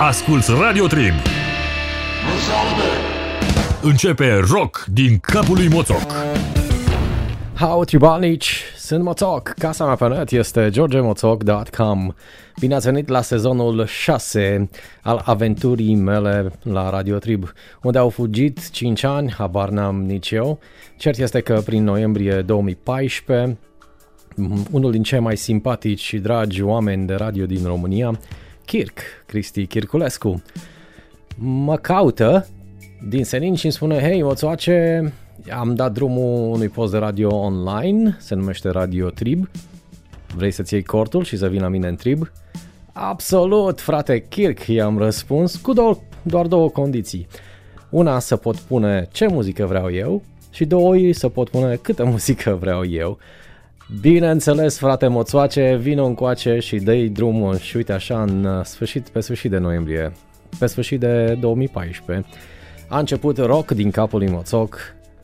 Asculți Radio Trib. Începe rock din capul lui Moțoc. Hau, tribalnici, sunt Moțoc. Casa mea pe net este georgemoțoc.com. Bine ați venit la sezonul 6 al aventurii mele la Radio Trib, unde au fugit 5 ani, habar n-am nici eu. Cert este că prin noiembrie 2014, unul din cei mai simpatici și dragi oameni de radio din România, Cristi Chirculescu, mă caută din senin și îmi spune: hei, Moțoace, am dat drumul unui post de radio online, se numește Radio Trib, vrei să-ți iei cortul și să vii la mine în Trib? Absolut, frate Kirk, i-am răspuns, cu doar două condiții. Una, să pot pune ce muzică vreau eu, și doi, să pot pune câtă muzică vreau eu. Bineînțeles, frate Moțoace, vino încoace și dă-i drumul. Și uite așa, pe sfârșit de noiembrie, pe sfârșit de 2014, a început rock din capul lui Moțoc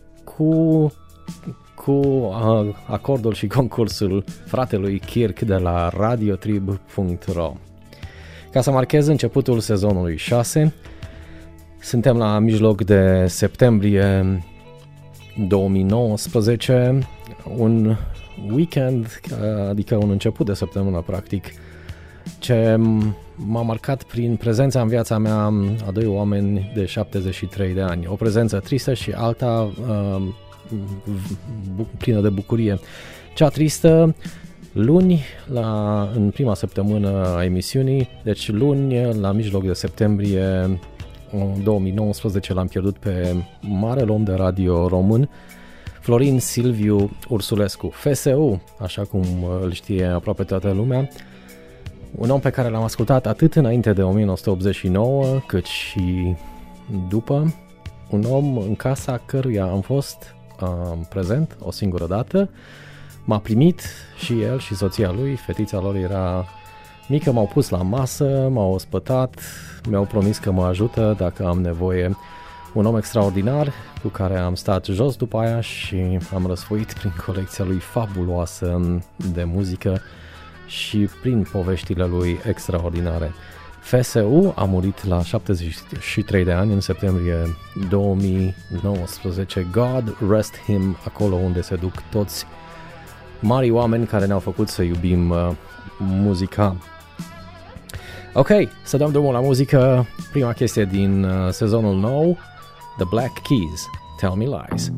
cu acordul și concursul fratelui Kirk de la radiotrib.ro. Ca să marchez începutul sezonului 6, suntem la mijloc de septembrie 2019, un weekend, adică un început de săptămână practic, ce m-a marcat prin prezența în viața mea a doi oameni de 73 de ani. O prezență tristă și alta plină de bucurie. Cea tristă, luni, în prima săptămână a emisiunii, deci luni, la mijloc de septembrie 2019, l-am pierdut pe marele om de radio român, Florin Silviu Ursulescu, FSU, așa cum îl știe aproape toată lumea, un om pe care l-am ascultat atât înainte de 1989, cât și după, un om în casa căruia am fost prezent o singură dată. M-a primit și el și soția lui, fetița lor era mică, m-au pus la masă, m-au ospătat, mi-au promis că mă ajută dacă am nevoie. Un om extraordinar cu care am stat jos după aia și am răsfoit prin colecția lui fabuloasă de muzică și prin poveștile lui extraordinare. FSU a murit la 73 de ani în septembrie 2019. God rest him, acolo unde se duc toți mari oameni care ne-au făcut să iubim muzica. Ok, să dăm drumul la muzică. Prima chestie din sezonul nou, The Black Keys, Tell Me Lies.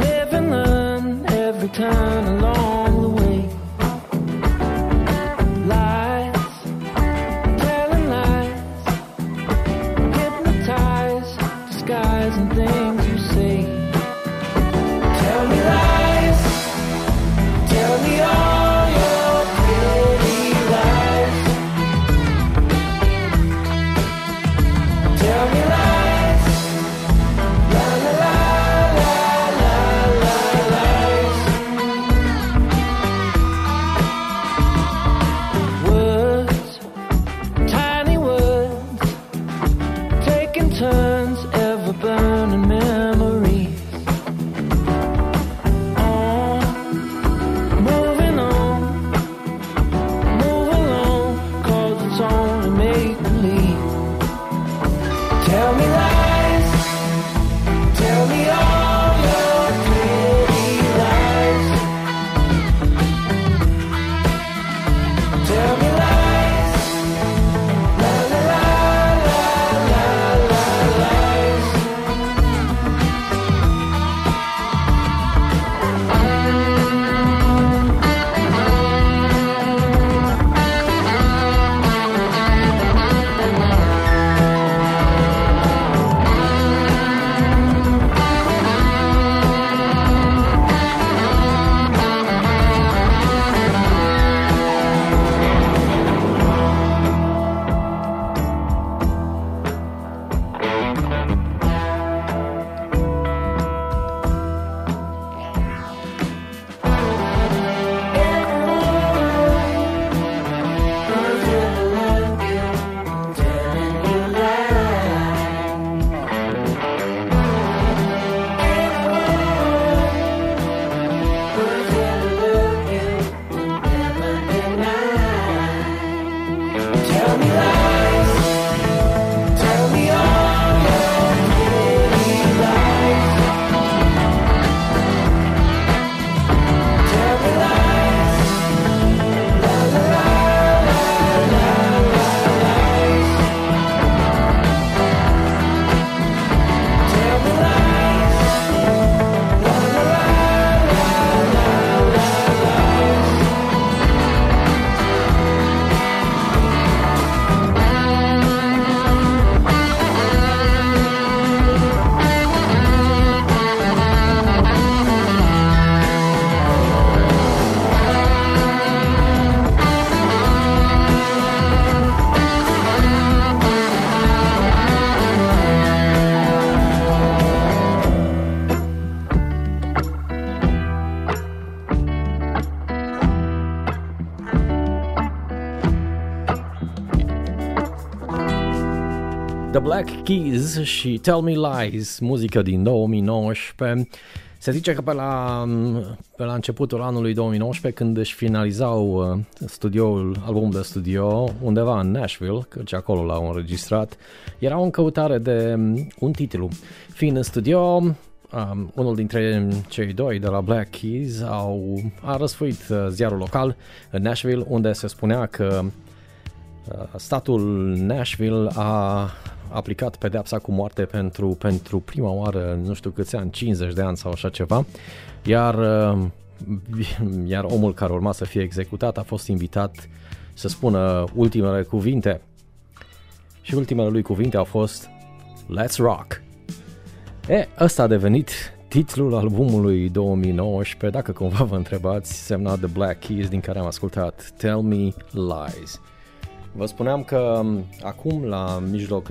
Turn along the way. The Black Keys și Tell Me Lies, muzică din 2019. Se zice că pe la începutul anului 2019, când își finalizau albumul de studio undeva în Nashville, căci acolo l-au înregistrat, erau în căutare de un titlu. Fiind în studio, unul dintre cei doi de la Black Keys a răsfoit ziarul local în Nashville, unde se spunea că statul Nashville a aplicat pedeapsa cu moarte pentru prima oară, nu știu câți ani, 50 de ani sau așa ceva, iar omul care urma să fie executat a fost invitat să spună ultimele cuvinte. Și ultimele lui cuvinte au fost Let's Rock. Ăsta a devenit titlul albumului 2019, dacă cumva vă întrebați, semnat The Black Keys, din care am ascultat Tell Me Lies. Vă spuneam că acum, la mijloc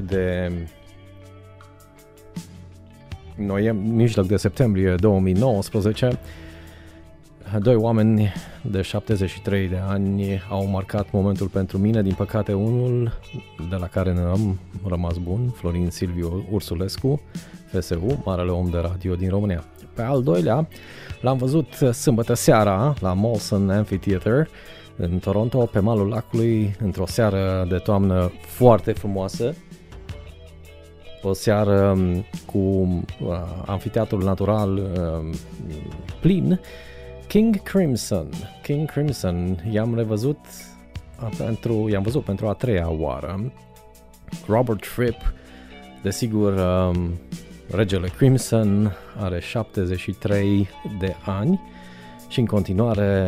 de septembrie 2019, doi oameni de 73 de ani au marcat momentul pentru mine. Din păcate, unul de la care ne-am rămas bun, Florin Silviu Ursulescu, FSU, marele om de radio din România. Pe al doilea l-am văzut sâmbătă seara la Molson Amphitheater în Toronto, pe malul lacului, într-o seară de toamnă foarte frumoasă, o seară cu amfiteatrul natural plin. King Crimson, i-am văzut pentru a treia oară. Robert Fripp, desigur, regele Crimson, are 73 de ani și în continuare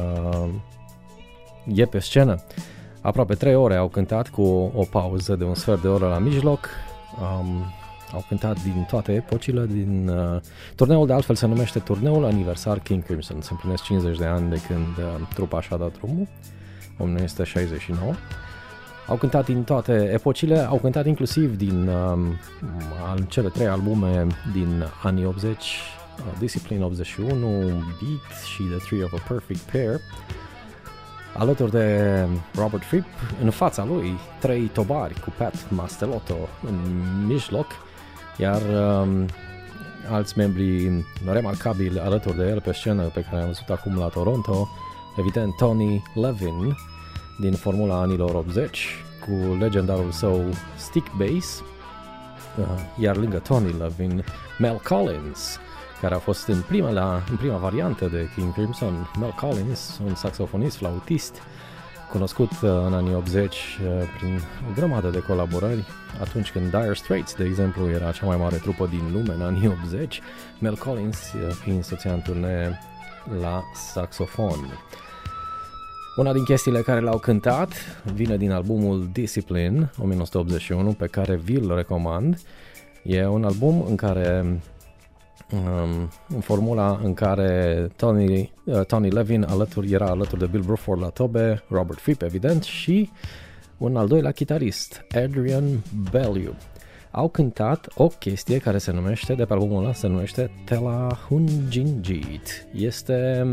e pe scenă. Aproape 3 ore au cântat, cu o pauză de un sfert de oră la mijloc. Au cântat din toate epocile, din turneul, de altfel se numește turneul aniversar King Crimson. Se împlinesc 50 de ani de când trupa și-a dat drumul, 1969. Au cântat din toate epocile, au cântat inclusiv din cele 3 albume din anii 80, Discipline 81, Beat și The Three of a Perfect Pair. Alături de Robert Fripp, în fața lui 3 tobari cu Pat Mastelotto în mijloc, iar alți membri remarcabili alături de el pe scenă, pe care am văzut acum la Toronto, evident Tony Levin din formula anilor 80 cu legendarul său stick bass, iar lângă Tony Levin, Mel Collins, care a fost în prima variantă de King Crimson. Mel Collins, un saxofonist, flautist, cunoscut în anii 80 prin o grămadă de colaborări. Atunci când Dire Straits, de exemplu, era cea mai mare trupă din lume în anii 80, Mel Collins fiind soția în turnee la saxofon. Una din chestiile care l-au cântat vine din albumul Discipline 1981, pe care vi-l recomand. E un album în care în formula în care Tony Levin era alături de Bill Bruford la tobe, Robert Fripp evident și un al doilea chitarist, Adrian Bellew. Au cântat o chestie care se numește, de pe albumul ăla, se numește Telahunjinjit. Este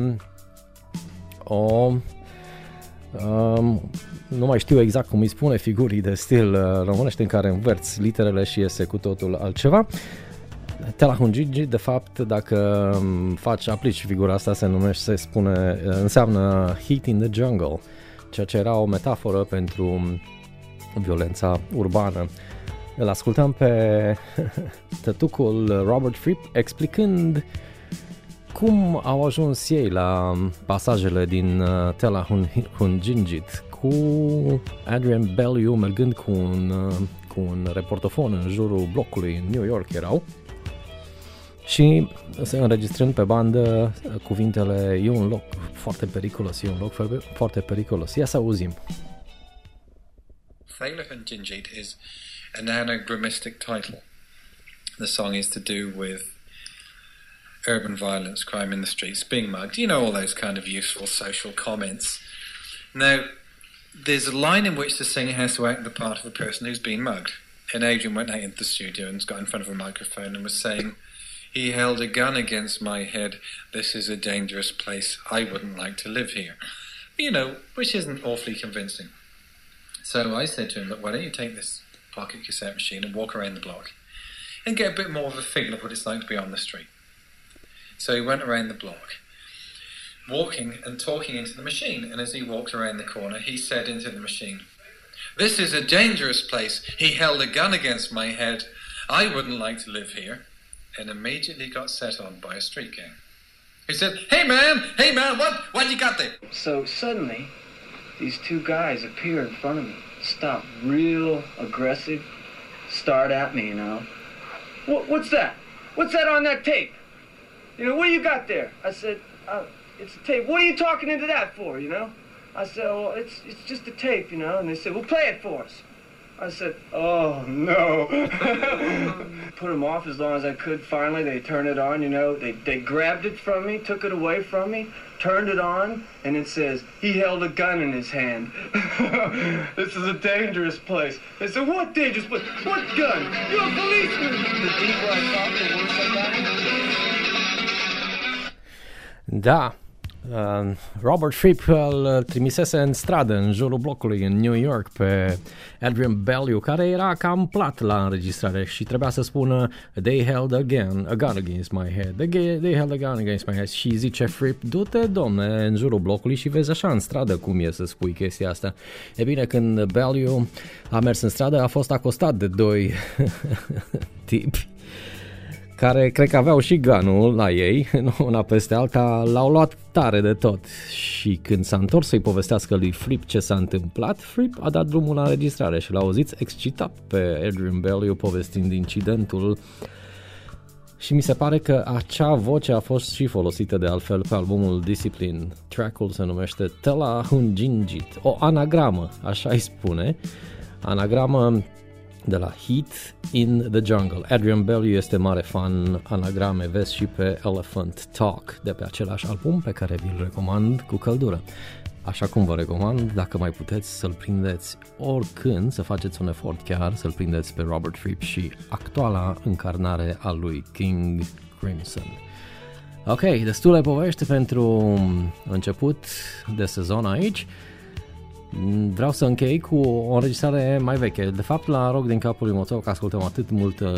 nu mai știu exact cum îi spune figurii de stil românești, în care învărți literele și iese cu totul altceva. Telahunjinjit, de fapt, dacă aplici figura asta, înseamnă Heat in the Jungle, ceea ce era o metaforă pentru violența urbană. Îl ascultăm pe tătucul Robert Fripp explicând cum au ajuns ei la pasajele din Telahunjinjit, cu Adrian Bellew mergând cu un reportofon în jurul blocului în New York erau, și înregistrând pe bandă cuvintele "e un loc foarte periculos, e un loc foarte periculos". Ia să auzim. Telahunjinjit is an anagrammatic title. The song is to do with urban violence, crime in the streets, being mugged, you know, all those kind of useful social comments. Now, there's a line in which the singer has to act the part of a person who's been mugged. And Adrian went out into the studio and got in front of a microphone and was saying, "He held a gun against my head. This is a dangerous place. I wouldn't like to live here." You know, which isn't awfully convincing. So I said to him, "Look, why don't you take this pocket cassette machine and walk around the block and get a bit more of a feel of what it's like to be on the street. So he went around the block, walking and talking into the machine, and as he walked around the corner, he said into the machine, "This is a dangerous place. He held a gun against my head. I wouldn't like to live here," and immediately got set on by a street gang. He said, hey man, what you got there?" So suddenly, these two guys appear in front of me, stop real aggressive, start at me, you know. What's that? What's that on that tape? You know, what do you got there? I said, it's a tape. What are you talking into that for, you know? I said, well, it's just a tape, you know. And they said, well, play it for us. I said, oh, no. Put them off as long as I could. Finally, they turned it on, you know. They grabbed it from me, took it away from me, turned it on, and it says, he held a gun in his hand. This is a dangerous place. They said, what dangerous place? What gun? You're a policeman. The deeper I thought, the worse I got into it. Da, Robert Fripp îl trimisese în stradă, în jurul blocului, în New York, pe Adrian Bellew, care era cam plat la înregistrare și trebuia să spună "They held a gun against my head, they held a gun against my head", și zice Fripp, du-te, domne, în jurul blocului și vezi așa în stradă cum e să spui chestia asta. E bine, când Bellew a mers în stradă, a fost acostat de doi tipi care cred că aveau și gunul la ei, una peste alta, l-au luat tare de tot. Și când s-a întors să-i povestească lui Fripp ce s-a întâmplat, Fripp a dat drumul la înregistrare și l-a auzit excitat pe Adrian Bellew povestind incidentul. Și mi se pare că acea voce a fost și folosită de altfel pe albumul Discipline. Track-ul se numește Tela Hunjinjit, o anagramă, așa îi spune, anagramă de la Heat in the Jungle. Adrian Bellew este mare fan anagrame, vezi și pe Elephant Talk, de pe același album pe care vi-l recomand cu căldură. Așa cum vă recomand, dacă mai puteți să-l prindeți oricând, să faceți un efort chiar, să-l prindeți pe Robert Fripp și actuala încarnare a lui King Crimson. Ok, destule povești pentru început de sezon aici. Vreau să închei cu o înregistrare mai veche. De fapt, la Rock din capul lui Moțoc ascultăm atât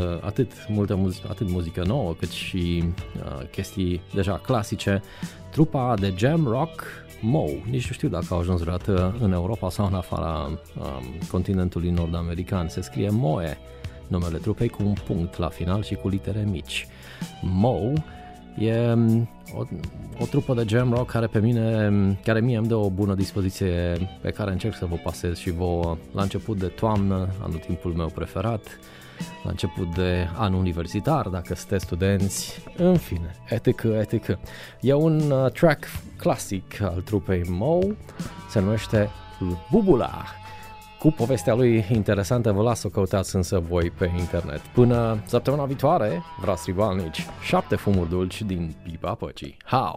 muzică nouă, cât și chestii deja clasice. Trupa de jam rock Moe, nici nu știu dacă au ajuns vreodată în Europa sau în afara continentului nord-american. Se scrie Moe, numele trupei, cu un punct la final și cu litere mici. Moe e o trupă de jam rock care mie îmi dă o bună dispoziție, pe care încerc să vă pasez și vouă la început de toamnă, anotimpul meu preferat, la început de an universitar, dacă sunteți studenți, în fine, etc. E un track clasic al trupei Moe, se numește Bubula. Cu povestea lui interesantă, vă las să o căutați însă voi pe internet. Până săptămâna viitoare, Vras Ribalnici, 7 fumuri dulci din pipa păcii. How!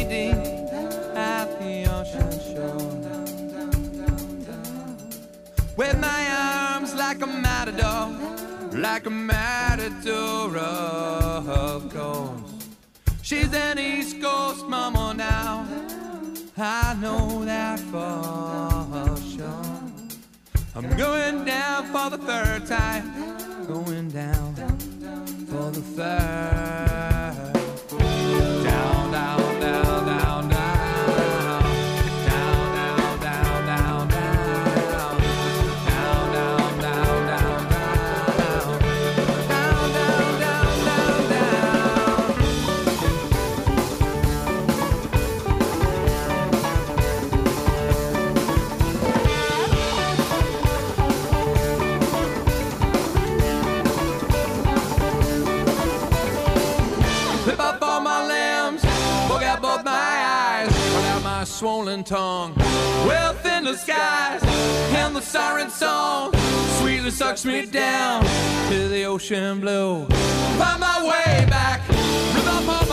meeting at the ocean shore. With my arms like a matador, like a matador, of course. She's an East Coast mama now, I know that for sure. I'm going down for the third time, going down for the third. Down, down, down, down, down. Swollen tongue, wealth in the skies, and the siren song sweetly sucks me down to the ocean blue. Find my way back, live up my